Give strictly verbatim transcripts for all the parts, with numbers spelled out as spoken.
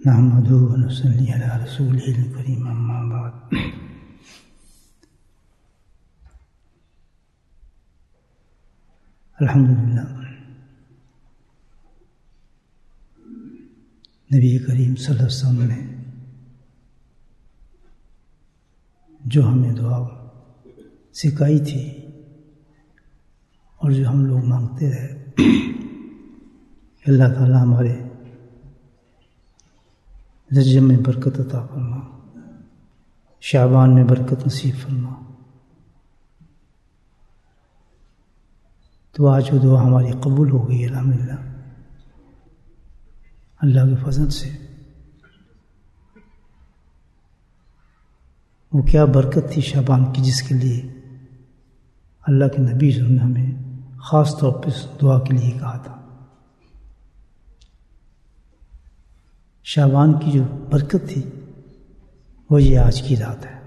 نحمده ونصلي على رسوله الكريم اما بعد الحمدللہ نبی کریم صلی اللہ علیہ وسلم نے جو ہمیں دعا سکھائی تھی اور جو ہم لوگ مانگتے رہے اللہ تعالیٰ ہمارے رجب میں برکت عطا فرما، شعبان میں برکت نصیب فرما۔ تو آج وہ دعا ہماری قبول ہو گئی الحمدللہ اللہ کے فضل سے۔ وہ کیا برکت تھی شعبان کی، جس کے لیے اللہ کے نبی صلی اللہ علیہ وسلم نے ہمیں خاص طور پہ اس دعا کے لیے کہا تھا۔ شعبان کی جو برکت تھی وہ یہ آج کی رات ہے،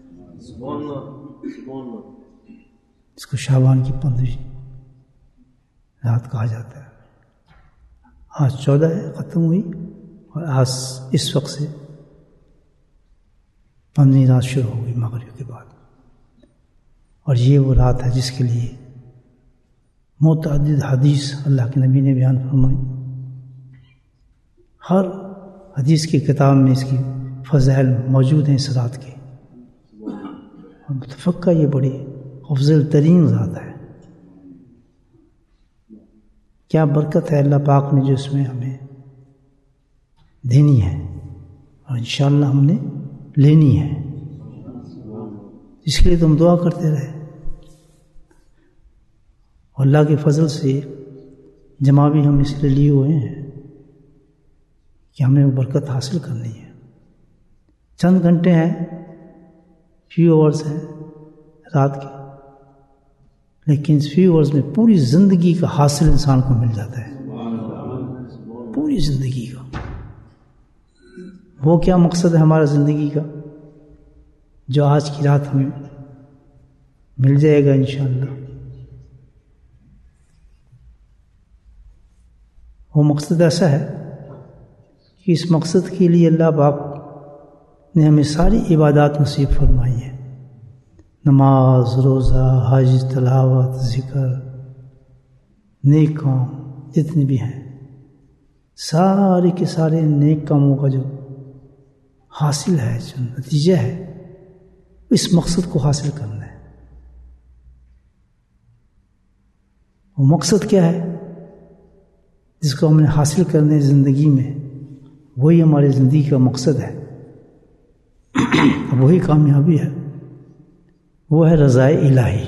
اس کو شعبان کی پندرہویں رات کہا جاتا ہے۔ آج چودہ ہے، ختم ہوئی، اور آج اس وقت سے پندرہویں رات شروع ہو گئی مغرب کے بعد، اور یہ وہ رات ہے جس کے لیے متعدد حدیث اللہ کے نبی نے بیان فرمائی۔ ہر حدیث کی کتاب میں اس کی فضائل موجود ہیں اس رات کے، اور متفقہ یہ بڑی افضل ترین رات ہے۔ کیا برکت ہے اللہ پاک نے جو اس میں ہمیں دینی ہے، اور انشاءاللہ ہم نے لینی ہے، اس کے لیے تم دعا کرتے رہے۔ اور اللہ کے فضل سے جمع بھی ہم اس لیے لیے ہوئے ہیں کہ ہمیں وہ برکت حاصل کرنی ہے۔ چند گھنٹے ہیں، فیو آورز ہیں رات کے، لیکن اس فیو آورز میں پوری زندگی کا حاصل انسان کو مل جاتا ہے، پوری زندگی کا۔ وہ کیا مقصد ہے ہمارا زندگی کا جو آج کی رات ہمیں مل جائے گا انشاءاللہ؟ وہ مقصد ایسا ہے کہ اس مقصد کے لیے اللہ پاک نے ہمیں ساری عبادات نصیب فرمائی ہیں، نماز، روزہ، حج، تلاوت، ذکر، نیک کام جتنے بھی ہیں، سارے کے سارے نیک کاموں کا جو حاصل ہے، جو نتیجہ ہے، اس مقصد کو حاصل کرنا ہے۔ وہ مقصد کیا ہے جس کو ہم نے حاصل کرنے زندگی میں؟ وہی ہماری زندگی کا مقصد ہے، وہی کامیابی ہے، وہ ہے رضا الہی۔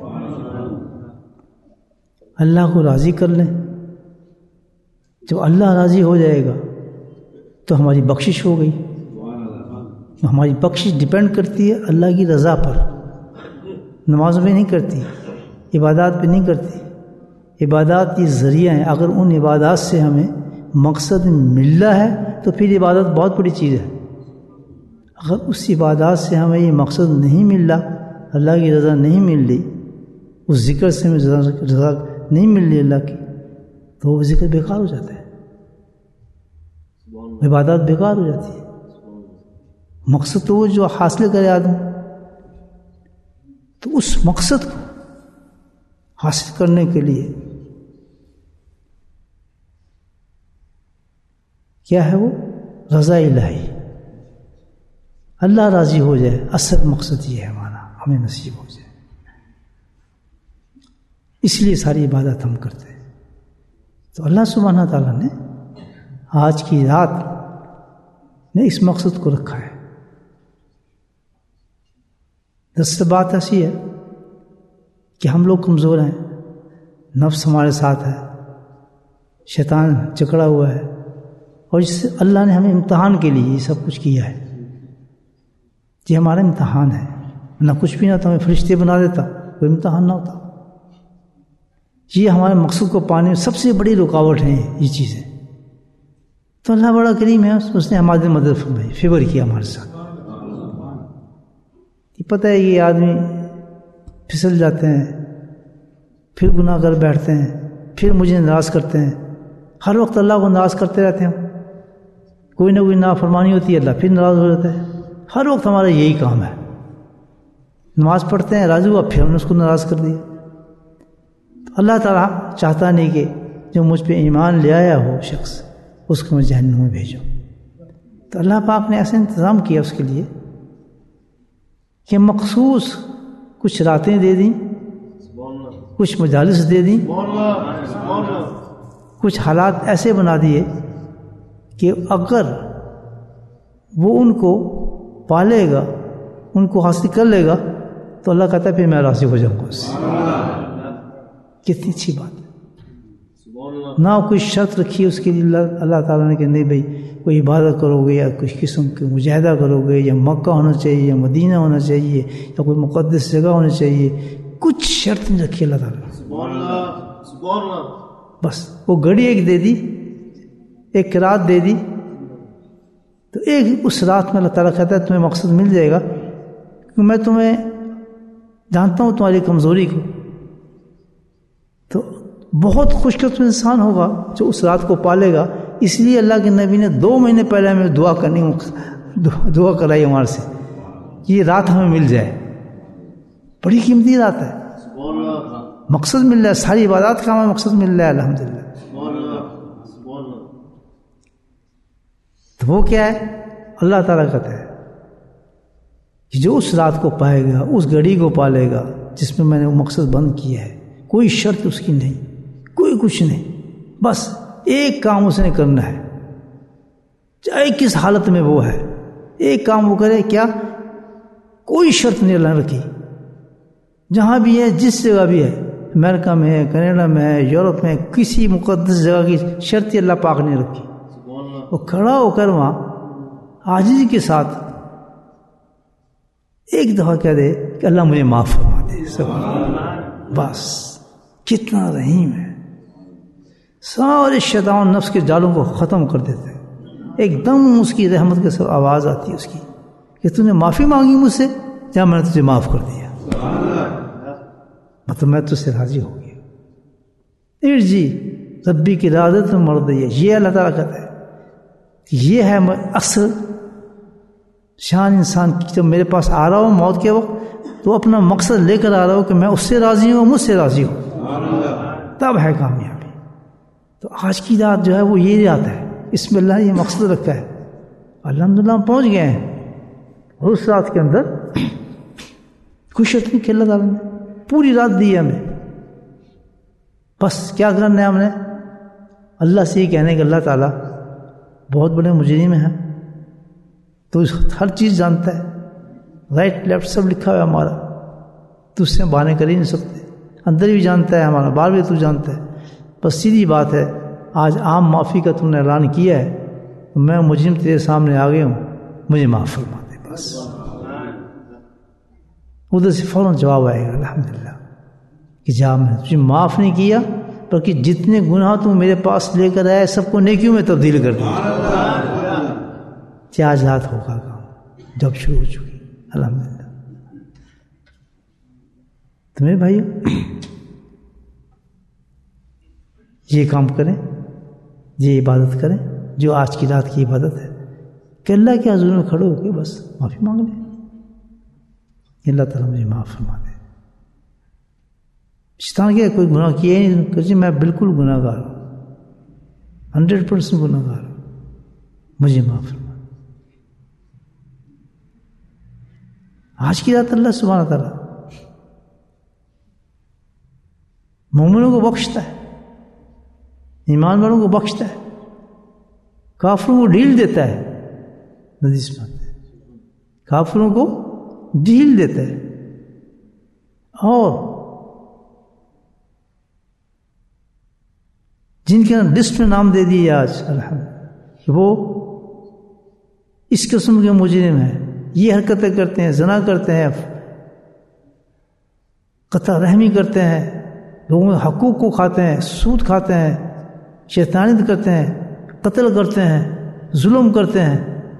اللہ کو راضی کر لیں، جب اللہ راضی ہو جائے گا تو ہماری بخشش ہو گئی۔ ہماری بخشش ڈیپینڈ کرتی ہے اللہ کی رضا پر، نماز میں نہیں کرتی، عبادات پہ نہیں کرتی۔ عبادات یہ ذریعہ ہیں، اگر ان عبادات سے ہمیں مقصد مل رہا ہے تو پھر عبادت بہت بڑی چیز ہے۔ اگر اس عبادات سے ہمیں یہ مقصد نہیں مل رہا، اللہ کی رضا نہیں مل رہی، اس ذکر سے ہمیں رضا نہیں مل رہی اللہ کی، تو وہ ذکر بیکار ہو جاتا ہے، عبادات بیکار ہو جاتی ہے۔ مقصد تو وہ جو حاصل کرے آدمی، تو اس مقصد کو حاصل کرنے کے لیے کیا ہے؟ وہ رضا الہی، اللہ راضی ہو جائے۔ اصل مقصد یہ ہے ہمارا، ہمیں نصیب ہو جائے، اس لیے ساری عبادت ہم کرتے ہیں۔ تو اللہ سبحانہ تعالیٰ نے آج کی رات میں اس مقصد کو رکھا ہے۔ دراصل بات ایسی ہے کہ ہم لوگ کمزور ہیں، نفس ہمارے ساتھ ہے، شیطان جکڑا ہوا ہے، اور اس سے اللہ نے ہمیں امتحان کے لیے یہ سب کچھ کیا ہے۔ یہ ہمارا امتحان ہے، نہ کچھ بھی نہ تو ہمیں فرشتے بنا دیتا، کوئی امتحان نہ ہوتا۔ یہ ہمارے مقصد کو پانے میں سب سے بڑی رکاوٹ ہیں یہ چیزیں۔ تو اللہ بڑا کریم ہے، اس نے ہماری مدد فرمائی، فیور کیا ہمارے ساتھ۔ یہ پتہ ہے یہ آدمی پھسل جاتے ہیں، پھر گناہ کر بیٹھتے ہیں، پھر مجھے ناراض کرتے ہیں، ہر وقت اللہ کو ناراض کرتے رہتے ہیں، کوئی نہ کوئی نافرمانی ہوتی ہے اللہ پھر ناراض ہو جاتا ہے. ہر وقت ہمارا یہی کام ہے. نماز پڑھتے ہیں راضی ہوا پھر ہم نے اس کو ناراض کر دیا. تو اللہ تعالیٰ چاہتا نہیں کہ جو مجھ پہ ایمان لے آیا ہو شخص اس کو میں جہنم میں بھیجوں. تو اللہ پاک نے ایسا انتظام کیا اس کے لیے کہ مخصوص کچھ راتیں دے دیں، کچھ مجالس دے دیں، کچھ حالات ایسے بنا دیے کہ اگر وہ ان کو پالے گا، ان کو حاصل کر لے گا تو اللہ کہتا ہے پھر میں راضی ہو جاؤں گا اس سے. کتنی اچھی بات ہے. نہ کوئی شرط رکھی اس کے لیے اللہ اللہ تعالیٰ نے کہ نہیں بھائی کوئی عبادت کرو گے یا کچھ قسم کی مجاہدہ کرو گے یا مکہ ہونا چاہیے یا مدینہ ہونا چاہیے یا کوئی مقدس جگہ ہونی چاہیے. کچھ شرط نہیں رکھی اللہ تعالیٰ نے. بس وہ گھڑی ایک دے دی، ایک رات دے دی، تو ایک اس رات میں اللہ تعالیٰ کہتا ہے تمہیں مقصد مل جائے گا کہ میں تمہیں جانتا ہوں تمہاری کمزوری کو. تو بہت خوش قسمت انسان ہوگا جو اس رات کو پالے گا. اس لیے اللہ کے نبی نے دو مہینے پہلے ہمیں دعا کرنی دعا کرائی ہمارے سے کہ یہ رات ہمیں مل جائے. بڑی قیمتی رات ہے، مقصد مل رہا ہے، ساری عبادات کا ہمیں مقصد مل رہا ہے الحمدللہ. تو وہ کیا ہے؟ اللہ تعالیٰ کہتا ہے کہ جو اس رات کو پائے گا، اس گھڑی کو پالے گا جس میں میں نے وہ مقصد بند کیا ہے، کوئی شرط اس کی نہیں، کوئی کچھ نہیں، بس ایک کام اس نے کرنا ہے چاہے کس حالت میں وہ ہے. ایک کام وہ کرے، کیا؟ کوئی شرط نہیں اللہ نے رکھی. جہاں بھی ہے، جس جگہ بھی ہے، امریکہ میں ہے، کینیڈا میں ہے، یورپ میں، کسی مقدس جگہ کی شرط اللہ پاک نے رکھی. وہ کھڑا ہو کر وہاں عاجزی کے ساتھ ایک دفعہ کہہ دے کہ اللہ مجھے معاف فرما دے. بس کتنا رحیم ہے. سارے شیطان نفس کے جالوں کو ختم کر دیتے ہیں. ایک دم اس کی رحمت کے ساتھ آواز آتی ہے اس کی کہ تم نے معافی مانگی مجھ سے، یا میں نے تجھے معاف کر دیا، مطلب میں تجھ سے راضی ہو گیا. ارجی ربی کی رادت میں مرد ہے. یہ اللہ تعالیٰ کہتا ہے یہ ہے اصل شان انسان کی. جب میرے پاس آ رہا ہوں موت کے وقت تو اپنا مقصد لے کر آ رہا ہوں کہ میں اس سے راضی ہوں، مجھ سے راضی ہوں، تب ہے کامیابی. تو آج کی رات جو ہے وہ یہ رات ہے، اس میں اللہ نے یہ مقصد رکھا ہے. الحمدللہ ہم پہنچ گئے ہیں. اور اس رات کے اندر کوئی شرط نہیں کہ اللہ تعالیٰ نے پوری رات دی ہے ہمیں. بس کیا کرنا ہے ہم نے؟ اللہ سے یہ کہنے کہ اللہ تعالیٰ بہت بڑے مجرم ہیں، تو ہر چیز جانتا ہے، رائٹ لیفٹ سب لکھا ہوا ہے ہمارا، تو اس سے بہانے کر ہی نہیں سکتے. اندر بھی جانتا ہے ہمارا، باہر بھی تو جانتا ہے. بس سیدھی بات ہے، آج عام معافی کا تم نے اعلان کیا ہے، میں مجرم تیرے سامنے آ گیا ہوں، مجھے معاف فرما دے. بس ادھر سے فوراً جواب آئے گا الحمدللہ کہ جا میں نے تجھے معاف نہیں کیا بلکہ جتنے گناہ تم میرے پاس لے کر آئے سب کو نیکیوں میں تبدیل کر دیا. کیا آزاد ہوگا کام جب شروع ہو چکی الحمدللہ. تو میرے بھائیو یہ کام کریں، یہ عبادت کریں جو آج کی رات کی عبادت ہے کہ اللہ کے حضور میں کھڑے ہو کے بس معافی مانگ لیں. اللہ تعالیٰ مجھے معاف فرما دے. شیطان کیا کوئی گناہ کیا ہی نہیں کہ میں بالکل گناہ گار ہوں، ہنڈریڈ پرسینٹ گناہ گار ہوں، مجھے معاف فرما. آج کی رات اللہ سبحانہ تعالیٰ مومنوں کو بخشتا ہے، ایمان والوں کو بخشتا ہے، کافروں کو ڈھیل دیتا ہے. حدیث میں آتا ہے کافروں کو ڈھیل دیتا ہے. اور جن کے لسٹ میں نام دے دیے آج الحمد وہ اس قسم کے مجرم ہیں، یہ حرکتیں کرتے ہیں، زنا کرتے ہیں، قطع رحمی کرتے ہیں، لوگوں کے حقوق کو کھاتے ہیں، سود کھاتے ہیں، شیطانیت کرتے ہیں، قتل کرتے ہیں، ظلم کرتے ہیں.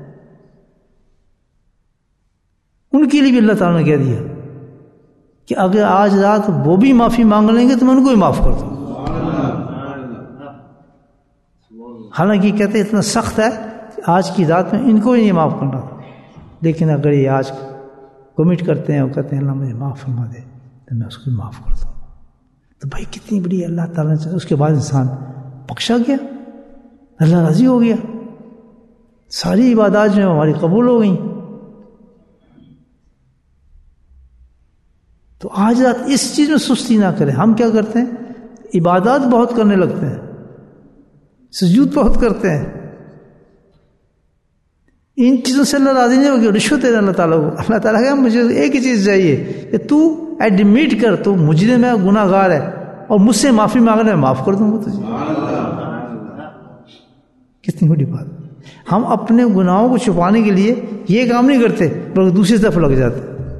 ان کے لیے بھی اللہ تعالیٰ نے کہہ دیا کہ اگر آج رات وہ بھی معافی مانگ لیں گے تو میں ان کو بھی معاف کر دوں. حالانکہ کہتے ہیں اتنا سخت ہے کہ آج کی رات میں ان کو ہی نہیں معاف کرنا تھا، لیکن اگر یہ آج کمٹ کرتے ہیں اور کہتے ہیں اللہ مجھے معاف فرما دے تو میں اس کو معاف کرتا ہوں. تو بھائی کتنی بڑی اللہ تعالیٰ نے. اس کے بعد انسان بخشا گیا، اللہ راضی ہو گیا، ساری عبادات جو ہیں ہماری قبول ہو گئیں. تو آج رات اس چیز میں سستی نہ کریں. ہم کیا کرتے ہیں؟ عبادات بہت کرنے لگتے ہیں، سجود بہت کرتے ہیں، ان چیزوں سے اللہ راضی نہیں ہوگی. رشوت ہے اللہ تعالیٰ کو. اللہ تعالیٰ کہ مجھے ایک ہی چیز چاہیے کہ تو ایڈمٹ کر تو مجرم ہے، گناہ گار ہے، اور مجھ سے معافی مانگنا ہے، معاف کر دوں گا تجھے. کتنی بڑی بات. ہم اپنے گناہوں کو چھپانے کے لیے یہ کام نہیں کرتے بلکہ دوسری طرف لگ جاتے.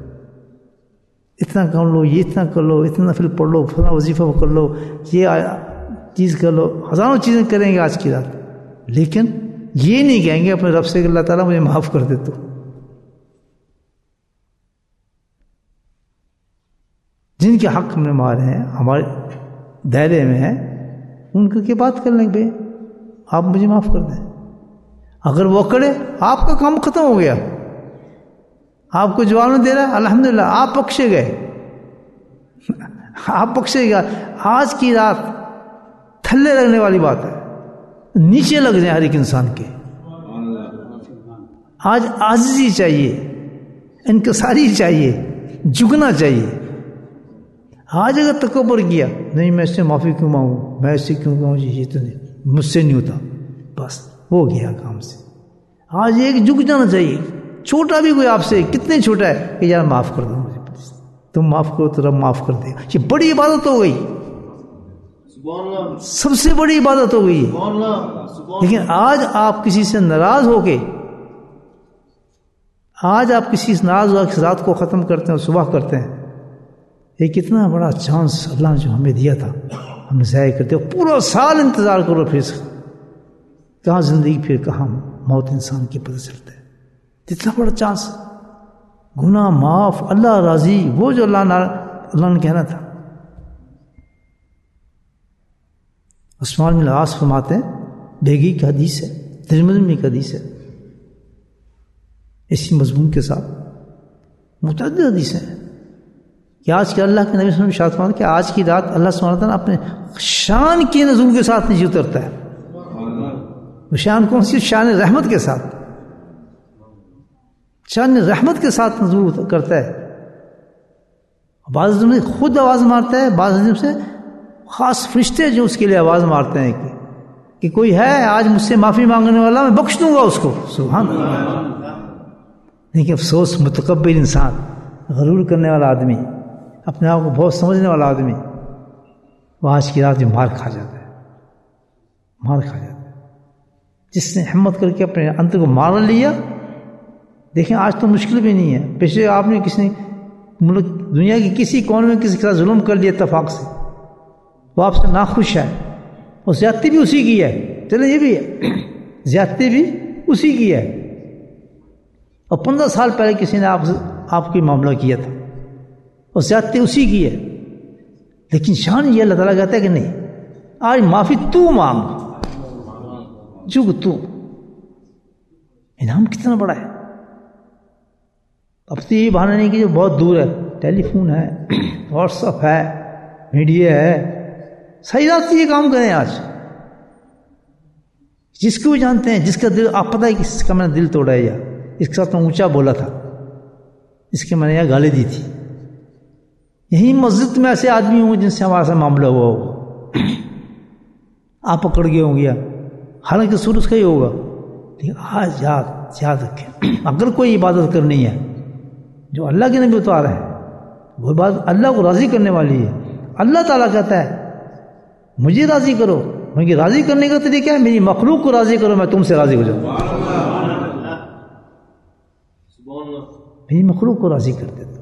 اتنا کر لو، یہ اتنا کر لو، اتنا نفل پڑھ لو، فلاں وظیفہ کر لو، یہ چیز کر لو، ہزاروں چیزیں کریں گے آج کی رات. لیکن یہ نہیں کہیں گے اپنے رب سے کہ اللہ تعالیٰ مجھے معاف کر دے. تو جن کے حق ہم نے مارے ہیں، ہمارے دائرے میں ہیں، ان کو کی بات کر لیں گے آپ مجھے معاف کر دیں. اگر وہ کرے آپ کا کام ختم ہو گیا، آپ کو جواب نہیں دے رہا، الحمدللہ آپ بخشے گئے، آپ بخشے گا. آج کی رات تھلے لگنے والی بات ہے، نیچے لگ جائیں ہر ایک انسان کے. آج عاجزی چاہیے، انکساری چاہیے، جھکنا چاہیے. آج اگر تکبر کیا، نہیں میں اس سے معافی کیوں مانگوں، میں اس سے کیوں کہوں جی یہ تو نہیں مجھ سے نہیں ہوتا، بس ہو گیا کام سے. آج ایک جھک جانا چاہیے. چھوٹا بھی کوئی آپ سے کتنے چھوٹا ہے کہ یار معاف کر دو مجھے، تم معاف کرو تو رب معاف کر دے گا. یہ بڑی عبادت ہو گئی، سب سے بڑی عبادت ہو گئی. لیکن آج آپ کسی سے ناراض ہو کے، آج آپ کسی سے ناراض ہو کے رات کو ختم کرتے ہیں اور صبح کرتے ہیں. یہ کتنا بڑا چانس اللہ نے جو ہمیں دیا تھا، ہم نے ضائع کرتے. پورا سال انتظار کرو، پھر کہاں زندگی پھر کہاں موت انسان کی پتہ چلتا ہے. اتنا بڑا چانس، گناہ معاف، اللہ راضی، وہ جو اللہ نے اللہ نے کہنا تھا. عثمان بن العاص فرماتے ہیں، بیگی کی حدیث ہے، ترمذی کی حدیث ہے، اسی مضمون کے ساتھ متعدد حدیثیں ہیں کہ آج کے اللہ کے نبی صلی اللہ علیہ وسلم ارشاد فرماتے کہ آج کی رات اللہ سبحانہ وتعالیٰ اپنے شان کے نزول کے ساتھ نیچے اترتا ہے. وہ شان کون سی؟ شان رحمت کے ساتھ، شان رحمت کے ساتھ نزول کرتا ہے. بعض میں خود آواز مارتا ہے، بعض سے خاص فرشتے جو اس کے لیے آواز مارتے ہیں کہ, کہ کوئی ہے آج مجھ سے معافی مانگنے والا، میں بخش دوں گا اس کو. سبحان اللہ. لیکن افسوس، متکبر انسان، غرور کرنے والا آدمی، اپنے آپ کو بہت سمجھنے والا آدمی، وہ آج کی رات میں مار کھا جاتا ہے، مار کھا جاتا ہے. جس نے ہمت کر کے اپنے انتر کو مار لیا. دیکھیں آج تو مشکل بھی نہیں ہے. پیچھے آپ نے کسی ملک دنیا کی کسی کونے میں کسی کے ساتھ ظلم کر لیا اتفاق سے، وہ آپ سے ناخوش ہے، اور زیادتی بھی اسی کی ہے. چلیں یہ بھی ہے، زیادتی بھی اسی کی ہے، اور پندرہ سال پہلے کسی نے آپ سے آپ کی معاملہ کیا تھا، اور زیادتی اسی کی ہے. لیکن شان یہ اللہ تعالیٰ کہتا ہے کہ نہیں، آج معافی تو مانگ، جھک تو. انعام کتنا بڑا ہے. اب تو یہ بہانا نہیں کہ جو بہت دور ہے، ٹیلی فون ہے، واٹس ایپ ہے، میڈیا ہے، صحیح رات سے یہ کام کریں. آج جس کو بھی جانتے ہیں، جس کا دل آپ پتہ ہے کہ اس کا میں نے دل توڑا ہے، یا اس کے ساتھ میں اونچا بولا تھا، اس کے میں نے یہ گالی دی تھی، یہی مسجد میں ایسے آدمی ہوں جن سے ہمارا سا معاملہ ہوا ہوگا، آپ پکڑ گئے ہوں گے، حالانکہ سور اس کا ہی ہوگا. لیکن آج یاد یاد رکھیں، اگر کوئی عبادت کرنی ہے جو اللہ کے نبی اتارا ہے، وہ بات اللہ کو راضی کرنے والی ہے. اللہ تعالیٰ کہتا ہے مجھے راضی کرو. مجھے راضی کرنے کا طریقہ ہے میری مخلوق کو راضی کرو، میں تم سے راضی ہو جاؤں. میری مخلوق کو راضی کر دیتا.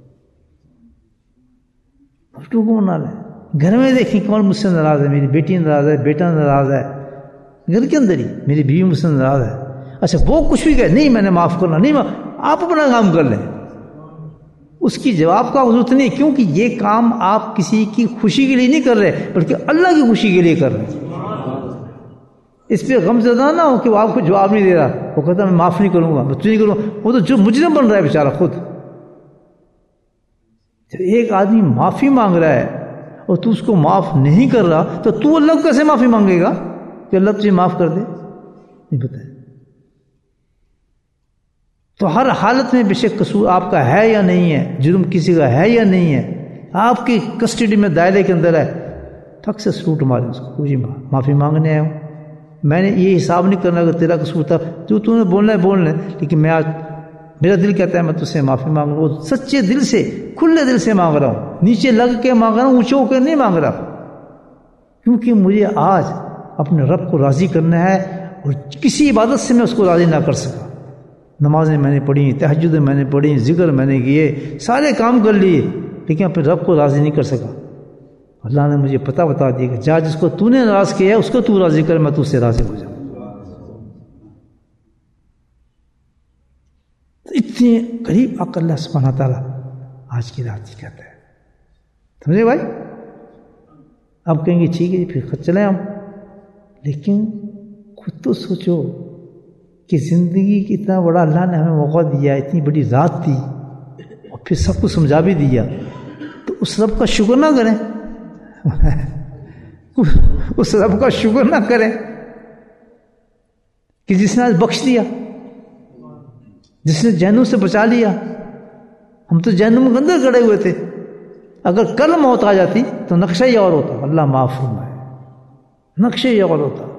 مخلوق کو منا لیں. گھر میں دیکھیں کون مجھ سے ناراض ہے، میری بیٹی ناراض ہے، بیٹا ناراض ہے، گھر کے اندر ہی میری بیوی مجھ سے ناراض ہے. اچھا وہ کچھ بھی کہے نہیں میں نے معاف کرنا، نہیں آپ اپنا کام کر لیں، اس کی جواب کا ضرورت نہیں، کیونکہ یہ کام آپ کسی کی خوشی کے لیے نہیں کر رہے بلکہ اللہ کی خوشی کے لیے کر رہے ہیں. اس پہ غم زدہ نہ ہو کہ وہ آپ کو جواب نہیں دے رہا، وہ کہتا میں معاف نہیں کروں گا، میں تجھے نہیں کروں گا، وہ تو جو مجرم بن رہا ہے بیچارہ خود. جب ایک آدمی معافی مانگ رہا ہے اور تو اس کو معاف نہیں کر رہا تو تو اللہ کو کیسے معافی مانگے گا کہ اللہ تجھے معاف کر دے؟ نہیں پتہ. تو ہر حالت میں بے شک قصور آپ کا ہے یا نہیں ہے، جرم کسی کا ہے یا نہیں ہے، آپ کی کسٹڈی میں دائرے کے اندر ہے، ٹھک سے سلوٹ مارے اس کو، جی معافی مانگنے آیا ہوں، میں نے یہ حساب نہیں کرنا کہ تیرا قصور تھا، جو تو نے بولنا ہے بولنا ہے، لیکن میں آج میرا دل کہتا ہے میں تجھ سے معافی مانگ رہا ہوں، سچے دل سے کھلے دل سے مانگ رہا ہوں، نیچے لگ کے مانگ رہا ہوں، اونچے ہو کے نہیں مانگ رہا، کیونکہ مجھے آج اپنے رب کو راضی کرنا ہے اور کسی عبادت سے میں اس کو راضی نہ کر سکا. نمازیں میں نے پڑھی، تہجد میں نے پڑھی، ذکر میں نے کیے، سارے کام کر لیے، لیکن اپنے رب کو راضی نہیں کر سکا. اللہ نے مجھے پتہ بتا دیا کہ جا جس کو تو نے ناراض کیا ہے اس کو تو راضی کر، میں تو اس سے راضی ہو جاؤں. اتنے قریب آ کر اللہ سبحانہ تعالیٰ آج کی رات ہی کہتا ہے. سمجھے بھائی؟ آپ کہیں گے ٹھیک ہے پھر خود چلیں ہم، لیکن خود تو سوچو کہ زندگی کی اتنا بڑا اللہ نے ہمیں موقع دیا، اتنی بڑی رات دی اور پھر سب کو سمجھا بھی دیا، تو اس رب کا شکر نہ کریں؟ اس رب کا شکر نہ کریں کہ جس نے آج بخش دیا، جس نے جہنم سے بچا لیا. ہم تو جہنم کے اندر گڑے ہوئے تھے، اگر کل موت آ جاتی تو نقشہ ہی اور ہوتا. اللہ معاف فرمائے، نقشہ ہی اور ہوتا.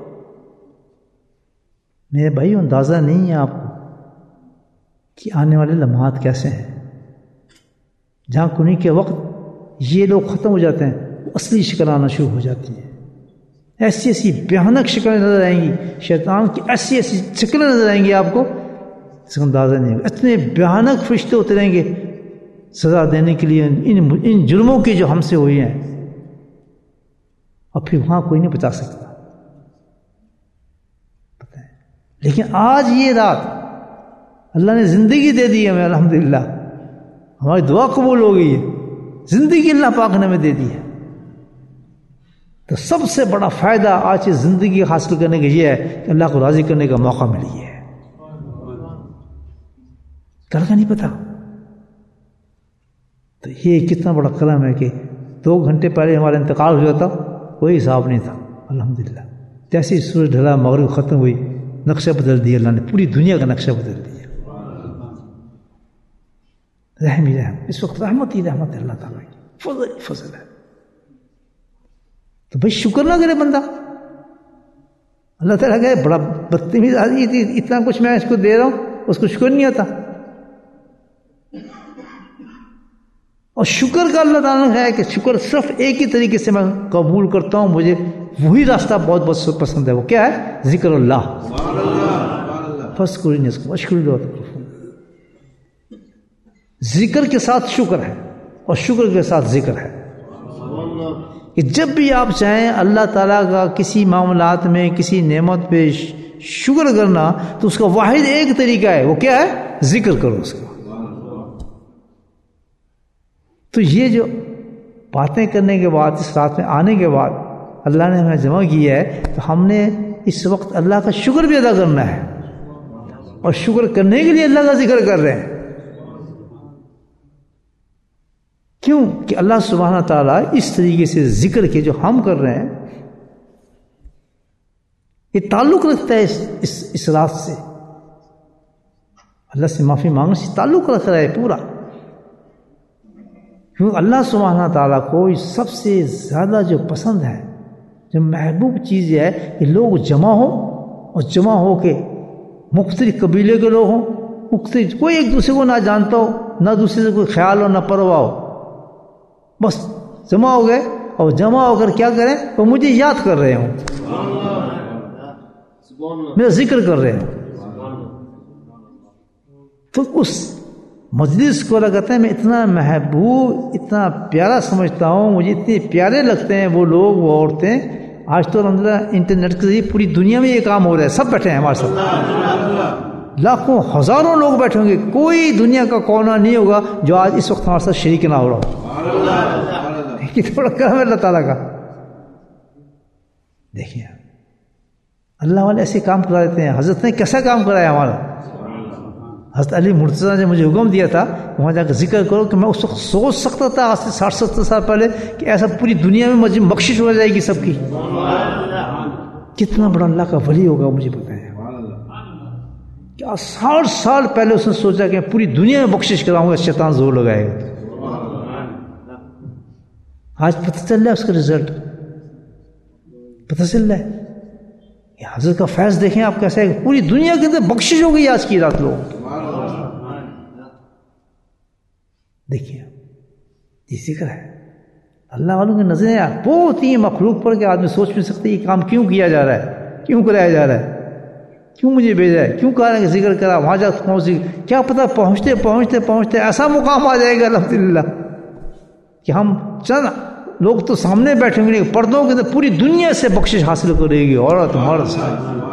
میرے بھائی اندازہ نہیں ہے آپ کو کہ آنے والے لمحات کیسے ہیں، جہاں کنی کے وقت یہ لوگ ختم ہو جاتے ہیں، وہ اصلی شکل آنا شروع ہو جاتی ہیں. ایسی ایسی بھیانک شکلیں نظر آئیں گی، شیطان کی ایسی ایسی شکلیں نظر آئیں گی آپ کو، اس کا اندازہ نہیں ہوگا. اتنے بھیانک فرشتے ہوتے رہیں گے سزا دینے کے لیے ان ان جرموں کی جو ہم سے ہوئی ہیں، اور پھر وہاں کوئی نہیں بچا سکتا. لیکن آج یہ رات اللہ نے زندگی دے دی ہے ہمیں، الحمدللہ ہماری دعا قبول ہو گئی ہے، زندگی اللہ پاک نے ہمیں دے دی ہے. تو سب سے بڑا فائدہ آج کی زندگی حاصل کرنے کا یہ ہے کہ اللہ کو راضی کرنے کا موقع ملی ہے. کل کا نہیں پتا. تو یہ کتنا بڑا کرم ہے کہ دو گھنٹے پہلے ہمارا انتقال ہو جاتا، کوئی حساب نہیں تھا. الحمدللہ جیسے سورج ڈھلا، مغرب ختم ہوئی، نقشہ بدل دیا اللہ نے، پوری دنیا کا نقشہ بدل دیا. رحم ہی رحم، اس وقت رحمت ہی رحمت ہے، اللہ تعالیٰ کی فضل ہی فضل ہے. تو بھائی شکر نہ کرے بندہ. اللہ تعالیٰ کہ بڑا بدتمیز آدمی تھی، اتنا کچھ میں اس کو دے رہا ہوں، اس کو شکر نہیں آتا. اور شکر کا اللہ تعالیٰ نے ہے کہ شکر صرف ایک ہی طریقے سے میں قبول کرتا ہوں، مجھے وہی راستہ بہت بہت پسند ہے. وہ کیا ہے؟ ذکر اللہ. فذکرونی اذکرکم واشکروا لی ولا تکفرون. ذکر کے ساتھ شکر ہے اور شکر کے ساتھ ذکر ہے کہ جب بھی آپ چاہیں اللہ تعالیٰ کا کسی معاملات میں کسی نعمت پہ شکر کرنا تو اس کا واحد ایک طریقہ ہے، وہ کیا ہے؟ ذکر کرو اس کا. تو یہ جو باتیں کرنے کے بعد، اس رات میں آنے کے بعد اللہ نے ہمیں جمع کیا ہے، تو ہم نے اس وقت اللہ کا شکر بھی ادا کرنا ہے، اور شکر کرنے کے لیے اللہ کا ذکر کر رہے ہیں. کیوں کہ اللہ سبحانہ تعالیٰ اس طریقے سے ذکر کے جو ہم کر رہے ہیں یہ تعلق رکھتا ہے اس اس, اس رات سے. اللہ سے معافی مانگنے سے تعلق رکھ رہا ہے پورا، کیونکہ اللہ سبحانہ تعالیٰ کو سب سے زیادہ جو پسند ہے، جو محبوب چیز ہے کہ لوگ جمع ہوں، اور جمع ہو کے مختلف قبیلے کے لوگ ہوں، مختلف، کوئی ایک دوسرے کو نہ جانتا ہو، نہ دوسرے سے کوئی خیال ہو، نہ پرواہ ہو، بس جمع ہو گئے، اور جمع ہو کر کیا کریں؟ وہ مجھے یاد کر رہے ہوں، میرا ذکر کر رہے ہیں. تو اس مجلس کو لگتا ہے میں اتنا محبوب، اتنا پیارا سمجھتا ہوں، مجھے اتنے پیارے لگتے ہیں وہ لوگ، وہ عورتیں. آج تو الحمدللہ انٹرنیٹ کے ذریعے پوری دنیا میں یہ کام ہو رہا ہے، سب بیٹھے ہیں ہمارے ساتھ، لاکھوں ہزاروں لوگ بیٹھے ہوں گے، کوئی دنیا کا کونا نہیں ہوگا جو آج اس وقت ہمارے ساتھ شریک نہ ہو رہا ہو. کتنا بڑا کرم ہے اللہ تعالیٰ کا. دیکھیے اللہ والے ایسے کام کرا دیتے ہیں. حضرت نے کیسا کام کرایا ہمارا. حضرت علی مرتضیٰ نے مجھے حکم دیا تھا کہ وہاں جا کر ذکر کرو کہ میں اس وقت سوچ سکتا تھا آج سے ساٹھ ستر سال پہلے کہ ایسا پوری دنیا میں مجھے بخشش ہو جائے گی سب کی. کتنا بڑا اللہ کا ولی ہوگا مجھے بتایا. کیا ساٹھ سال پہلے اس نے سوچا کہ پوری دنیا میں بخشش کراؤں گا, شیطان زور لگائے گا. آج پتہ چل رہا ہے اس کا رزلٹ, پتہ چل رہا ہے. یہ حضرت کا فیض دیکھیں آپ کیسا ہے, پوری دنیا کے اندر بخشش ہو گئی آج کی رات لوگ. دیکھیے یہ ذکر ہے اللہ والوں کی نظریں بہت ہی مخلوق پر کہ آدمی سوچ نہیں سکتے یہ کام کیوں کیا جا رہا ہے, کیوں کرایا جا رہا ہے, کیوں مجھے بھیجا ہے, کیوں کہا ہے کہ ذکر کرا, وہاں جا پہنچ, کیا پتہ پہنچتے پہنچتے پہنچتے ایسا مقام آ جائے گا الحمدللہ کہ ہم چند لوگ تو سامنے بیٹھیں گے, پردوں کے اندر پوری دنیا سے بخشش حاصل کرے گی, عورت مرد سارے.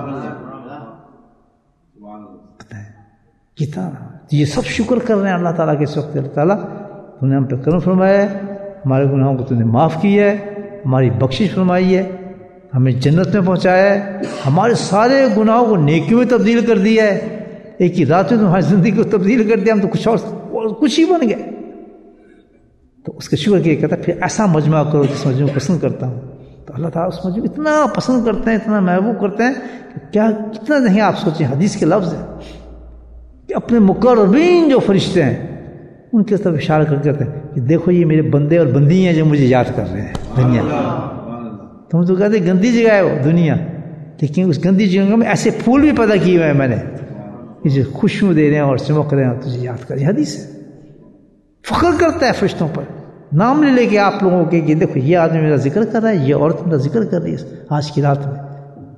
کتنا یہ سب شکر کر رہے ہیں اللہ تعالیٰ کے اس وقت. اللہ تعالیٰ تم نے ہم پہ کرم فرمایا ہے, ہمارے گناہوں کو تم نے معاف کیا ہے, ہماری بخشش فرمائی ہے, ہمیں جنت میں پہنچایا ہے, ہمارے سارے گناہوں کو نیکیوں میں تبدیل کر دیا ہے. ایک ہی رات میں تمہاری زندگی کو تبدیل کر دیا, ہم تو کچھ اور کچھ ہی بن گئے. تو اس کا شکر کیا کہتا ہے پھر ایسا مجمع کرو جس مجمع پسند کرتا ہوں. تو اللہ تعالیٰ اس مجمع اتنا پسند کرتے ہیں, اتنا محبوب کرتے ہیں کہ کیا کتنا نہیں آپ سوچیں. حدیث کے لفظ ہے کہ اپنے مقربین جو فرشتے ہیں ان کے طرف اشارہ کر کہتے ہیں کہ دیکھو یہ میرے بندے اور بندی ہیں جو مجھے یاد کر رہے ہیں. دنیا تم تو کہتے ہیں گندی جگہ ہے وہ دنیا, لیکن اس گندی جگہ میں ایسے پھول بھی پیدا کیے ہوئے ہیں میں نے جو خوشبو دے رہے ہیں اور چمک رہے ہیں, تجھے یاد کر. یہ حدیث ہے. فخر کرتا ہے فرشتوں پر, نام لے لے کے آپ لوگوں کے کہ دیکھو یہ آدمی میرا ذکر کر رہا ہے, یہ عورت میرا ذکر کر رہی ہے آج کی رات میں.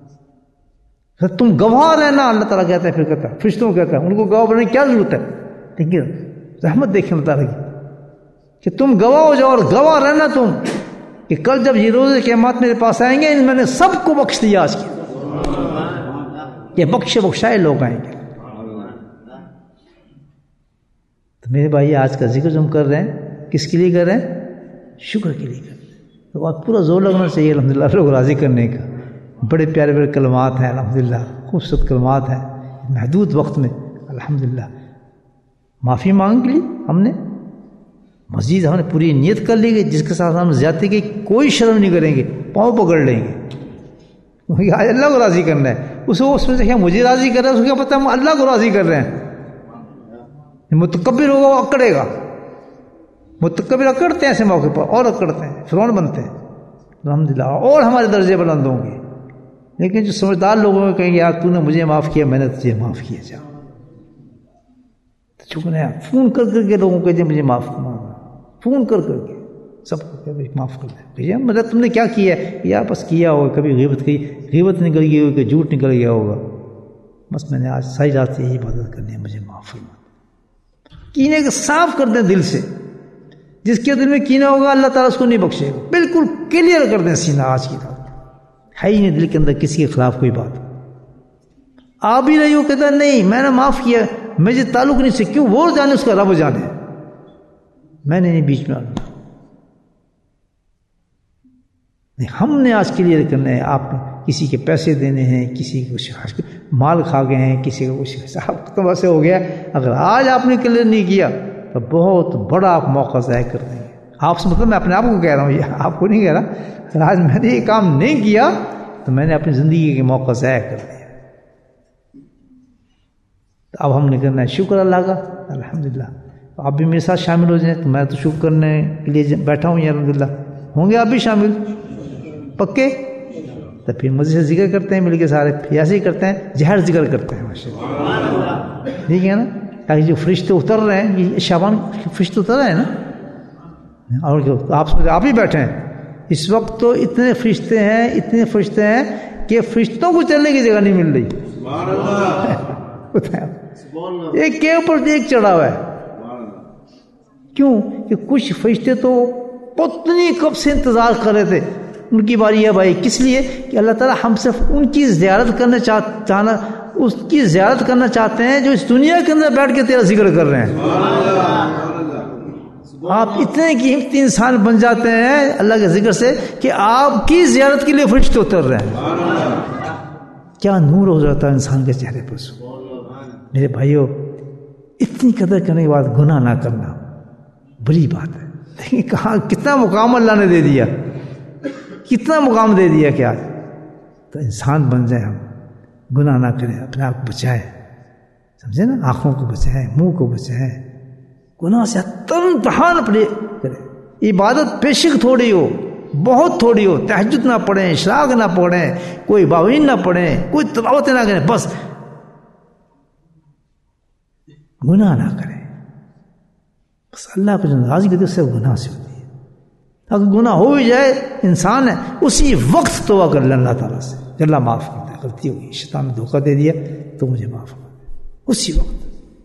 تم گواہ رہنا اللہ تعالیٰ کہتا ہے, پھر کہتا ہے فرشتوں کہتا ہے ان کو گواہ بننے کی کیا ضرورت ہے, لیکن رحمت دیکھیں اللہ تعالیٰ کی کہ تم گواہ ہو جاؤ اور گواہ رہنا تم کہ کل جب یہ روز قیامت میرے پاس آئیں گے میں نے سب کو بخش دیا آج کی. یہ بخشے بخشائے لوگ آئیں گے. تو میرے بھائی آج کا ذکر جو ہم کر رہے ہیں کس کے لیے کر رہے ہیں, شکر کے لیے کر رہے ہیں. تو بہت پورا زور لگنا چاہیے الحمدللہ لوگ راضی کرنے کا. بڑے پیارے پیارے کلمات ہیں الحمدللہ, خوبصورت کلمات ہیں محدود وقت میں الحمدللہ. معافی مانگ لی ہم نے, مزید ہم نے پوری نیت کر لی کہ جس کے ساتھ ہم زیادتی کی کوئی شرم نہیں کریں گے, پاؤں پکڑ لیں گے کیونکہ آج اللہ کو راضی کرنا ہے. اسے اس میں سے کیا مجھے راضی کر رہا ہے, اس کو کیا پتہ ہم اللہ کو راضی کر رہے ہیں. متکبر ہوگا وہ اکڑے گا, متکبر اکڑتے ہیں ایسے موقع پر اور اکڑتے ہیں, فرعون بنتے ہیں الحمدللہ, اور ہمارے درجے بلند ہوں گے. لیکن جو سمجھدار لوگوں کو کہیں گے یار تو نے مجھے معاف کیا, میں نے تجھے معاف کیا, جا چکن ہے. فون کر کر کے لوگوں کو کہتے ہیں مجھے معاف کرنا, فون کر کر کے سب کو معاف کر دیں. بھیا مطلب تم نے کیا کیا ہے, یا بس کیا ہوگا کبھی غیبت کی, غیبت نکل گئی ہوگی, جھوٹ نکل گیا ہوگا, بس میں نے آج ساری رات سے یہی عبادت کرنی ہے, مجھے معاف فرما. کینے کو صاف کر دیں دل سے. جس کے دل میں کینہ ہوگا اللہ تعالیٰ اس کو نہیں بخشے گا. بالکل کلیئر کر دیں سینہ آج کی رات, ہے ہی نہیں دل کے اندر کسی کے خلاف کوئی بات. آ بھی رہی ہو کہتا نہیں میں نے معاف کیا, مجھے تعلق نہیں سے, کیوں وہ جانے اس کا رب جانے, میں نے نہیں بیچ میں آنا. نہیں, ہم نے آج کلیئر کرنا ہے. آپ نے کسی کے پیسے دینے ہیں, کسی کو کچھ مال کھا گئے ہیں, کسی کو کچھ صاحب تو ویسے ہو گیا. اگر آج آپ نے کلیئر نہیں کیا تو بہت بڑا آپ موقع ضائع کر دیں گے. آپ سے مطلب میں اپنے آپ کو کہہ رہا ہوں, یہ آپ کو نہیں کہہ رہا. اگر آج میں نے یہ کام نہیں کیا تو میں نے اپنی زندگی کے موقع ضائع کر دیا. تو اب ہم نے کرنا ہے شکر اللہ کا الحمدللہ. آپ بھی میرے ساتھ شامل ہو جائیں. تو میں تو شکر کرنے کے لیے بیٹھا ہوں الحمدللہ. ہوں گے آپ بھی شامل پکے؟ تو پھر مزے سے ذکر کرتے ہیں مل کے سارے, پھر ایسے ہی کرتے ہیں جہر ذکر کرتے ہیں ماشاءاللہ. ٹھیک ہے نا, تاکہ جو فرشتے اتر رہے ہیں, یہ شابان فرشتے اتر رہے ہیں نا, اور آپ آپ ہی بیٹھے ہیں اس وقت. تو اتنے فرشتے ہیں, اتنے فرشتے ہیں کہ فرشتوں کو چلنے کی جگہ نہیں مل رہی. ایک کے اوپر ایک چڑھا ہوا ہے. کیوں کہ کچھ فرشتے تو پتنی کب سے انتظار کر رہے تھے ان کی باری ہے بھائی. کس لیے کہ اللہ تعالیٰ ہم سے ان کی زیارت کرنا چاہنا اس کی زیارت کرنا چاہتے ہیں جو اس دنیا کے اندر بیٹھ کے تیرا ذکر کر رہے ہیں. آپ اتنے قیمتی انسان بن جاتے ہیں اللہ کے ذکر سے کہ آپ کی زیارت کے لیے فرشتے اتر رہے ہیں. کیا نور ہو جاتا ہے انسان کے چہرے پر. میرے بھائیوں، اتنی قدر کرنے کے بعد گناہ نہ کرنا بری بات ہے. لیکن کہاں کتنا مقام اللہ نے دے دیا، کتنا مقام دے دیا کیا. تو انسان بن جائے، ہم گناہ نہ کریں، اپنے آپ کو بچائیں، سمجھے نا، آنکھوں کو بچائیں، منہ کو بچائیں، گناہ سے تن تہان پڑے کریں. عبادت پیشک تھوڑی ہو، بہت تھوڑی ہو، تہجد نہ پڑھیں، اشراق نہ پڑھیں، کوئی باوین نہ پڑھیں، کوئی تلاوت نہ کریں، بس گناہ نہ کریں. بس اللہ کو جو ناراضگی ہوتی ہے صرف گناہ سے ہوتی ہے. اگر گناہ ہو بھی جائے، انسان ہے اسی وقت توبہ کر لے اللہ تعالیٰ سے، اللہ معاف کرتا ہے. غلطی ہوئی، شیطان نے دھوکہ دے دیا تو مجھے معاف کر دے اسی وقت.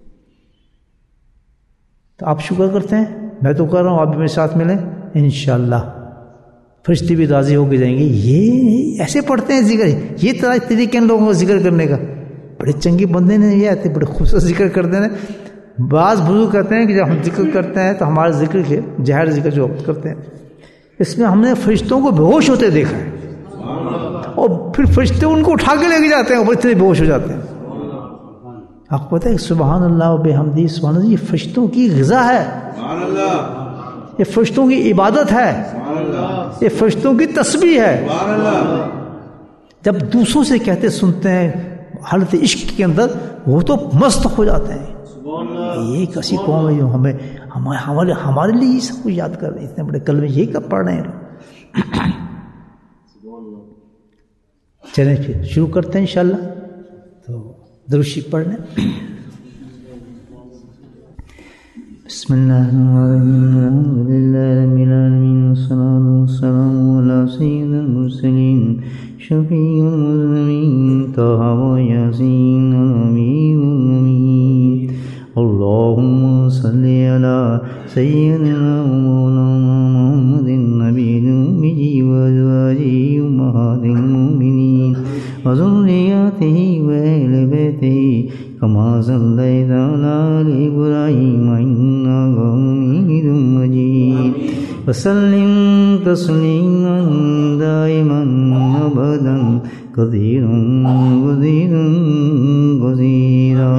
تو آپ شکر کرتے ہیں، میں تو کر رہا ہوں، آپ بھی میرے ساتھ ملیں انشاءاللہ. فرشتے بھی راضی ہو کے جائیں گے. یہ ایسے پڑھتے ہیں ذکر، یہ طرح طریقے ان لوگوں کو ذکر کرنے کا. بڑے چنگے بندے نے یہ آتے، بڑے خوبصورت ذکر کرتے ہیں. بعض بزرگ کہتے ہیں کہ جب ہم ذکر کرتے ہیں تو ہمارے ذکر کے جہر ذکر جو کرتے ہیں، اس میں ہم نے فرشتوں کو بے ہوش ہوتے دیکھا ہے، اور پھر فرشتے ان کو اٹھا کے لے کے جاتے ہیں، اور اتنے بے ہوش ہو جاتے ہیں. آپ کو پتہ ہے سبحان اللہ و بحمدہ، سبحان اللہ، یہ فرشتوں کی غذا ہے، یہ فرشتوں کی عبادت ہے، یہ فرشتوں کی تسبیح ہے. جب دوسروں سے کہتے سنتے ہیں حالت عشق کے اندر، وہ تو مست ہو جاتے ہیں. یہ کیسی قوم ہے جو ہمیں ہمارے ہمارے لیے یہ سب کچھ یاد کر رہے ہیں، اتنے بڑے کلمے یہی کب پڑھ رہے ہیں. چلیں پھر شروع کرتے ہیں انشاءاللہ. تو درود شریف پڑھ لیں. بسم اللہ الحمد للہ رب العالمین والصلاة والسلام علی سید المرسلین شفیع المذنبین طہ و یاسین النبی الامین. اللہم صلی علی سیدنا و مولانا محمد النبی الأمی وازواجہ امہات المؤمنین وذریاتہ وأہل بیتہ کما صلیت علی آل ابراہیم انک حمید مجید وسلم تسلیما دائما ابدا کثیرا کثیرا کثیرا.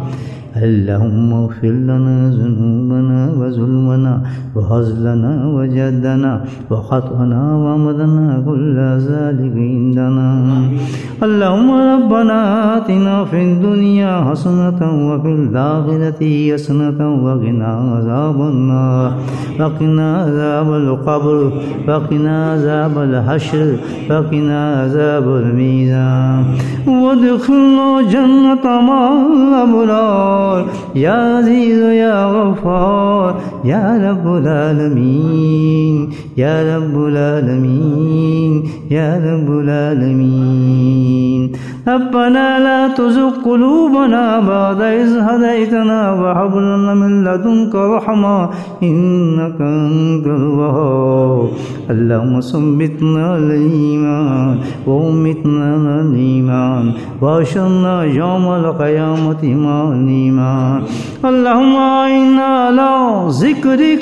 اللهم اغفر لنا ذنوبنا وظلمنا وهزلنا وجدنا وخطأنا وعمدنا كل ذلك عندنا. اللهم ربنا آتنا في الدنيا حسنة وفي الآخرة حسنة وقنا عذاب النار وقنا عذاب القبر وقنا عذاب الحشر وقنا عذاب الميزان وادخلنا جنة مع الأبرار یا عزیز یا غفار یا رب العالمین یا رب العالمین یا رب العالمین. ربنا لا تزغ قلوبنا بعد إذ هديتنا وهب لنا من لدنك رحمة إنك أنت الوهاب. اللهم ثبتنا على الإيمان وأمتنا على الإيمان وأحشرنا يوم القيامة مع الإيمان. اللهم أعنا على ذكرك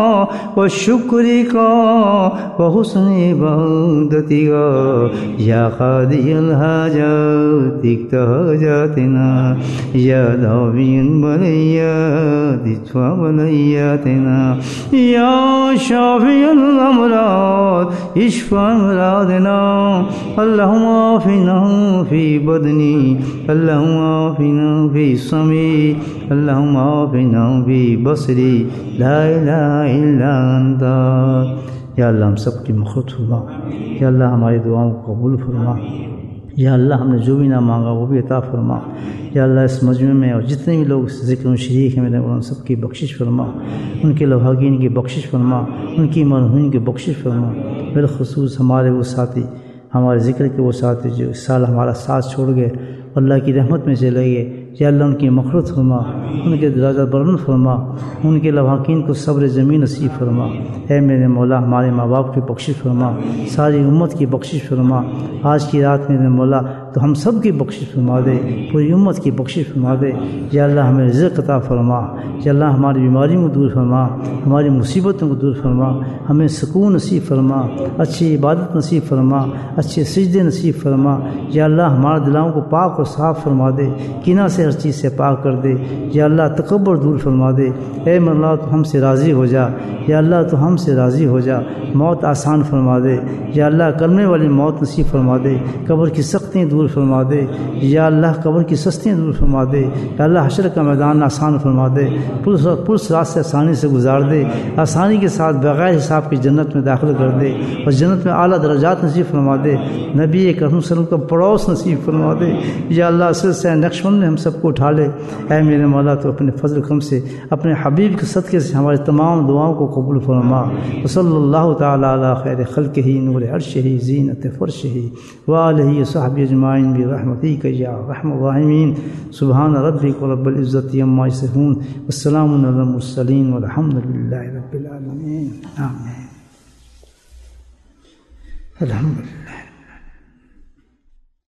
وشكرك وحسن عبادتك يا قاضي الحاجات اقض حاجاتنا يا دافع البليات ادفع بلياتنا يا شافي الأمراض اشفع أمراضنا. اللهم عافنا في بدني اللهم عافنا في سمعي اللهم عافنا في بصري لا إله إلا أنت. یا اللہ ہم سب کی مغفرت فرما، یا اللہ ہماری دعاؤں کو قبول فرما، یا اللہ ہم نے جو بھی نہ مانگا وہ بھی عطا فرما. یا اللہ اس مجمع میں اور جتنے بھی لوگ اس ذکر و شریک ہیں میرے ان سب کی بخشش فرما، ان کے لوحاگین کی بخشش فرما، ان کی مرحومین کی بخشش فرما. بالخصوص ہمارے وہ ساتھی، ہمارے ذکر کے وہ ساتھی جو اس سال ہمارا ساتھ چھوڑ گئے، اللہ کی رحمت میں چلے گئے، یا اللہ ان کی مغفرت فرما، ان کے درجات بلند فرما، ان کے لواحقین کو صبر زمین نصیب فرما۔ اے میرے مولا ہمارے ماں باپ کی بخشش فرما، ساری امت کی بخشش فرما۔ آج کی رات میرے مولا تو ہم سب کی بخشش فرما دے، پوری امت کی بخشش فرما دے۔ یا اللہ ہمیں رزق عطا فرما، یا اللہ ہماری بیماریوں کو دور فرما، ہماری مصیبتوں کو دور فرما، ہمیں سکون نصیب فرما، اچھی عبادت نصیب فرما، اچھے سجدے نصیب فرما۔ یا اللہ ہمارے دلاؤں کو پاک اور صاف فرما دے، کینہ سے ہر چیز سے پاک کر دے۔ یا اللہ تکبر دور فرما دے۔ اے مولا تو ہم سے راضی ہو جا، یا اللہ تو ہم سے راضی ہو جا، موت آسان فرما دے۔ یا اللہ کلمے والی موت نصیب فرما دے، قبر کی سختیاں دور فرما دے۔ یا اللہ قبر کی سختیاں دور فرما دے۔ یا اللہ حشر کا میدان آسان فرما دے، پولیس پولیس رات سے آسانی سے گزار دے، آسانی کے ساتھ بغیر حساب کی جنت میں داخل کر دے، اور جنت میں اعلیٰ درجات نصیب فرما دے، نبی کریم صلی اللہ علیہ وسلم کا پڑوس نصیب فرما دے۔ یا اللہ سلسلہ نقشبند میں ہم سب کو اٹھا لے۔ اے میرے مولا تو اپنے فضل کرم سے اپنے حبیب کے صدقے سے ہماری تمام دعاؤں کو قبول فرما۔ وصلی اللہ تعالیٰ علی خیر خلقہ نور عرشہ زینت فرشہ وآلہ وصحبہ اجمعین برحمتک یا ارحم الراحمین۔ سبحان ربک رب العزت عما یصفون والسلام علی المرسلین والحمد للہ رب العالمین۔ آمین۔ الحمد للہ۔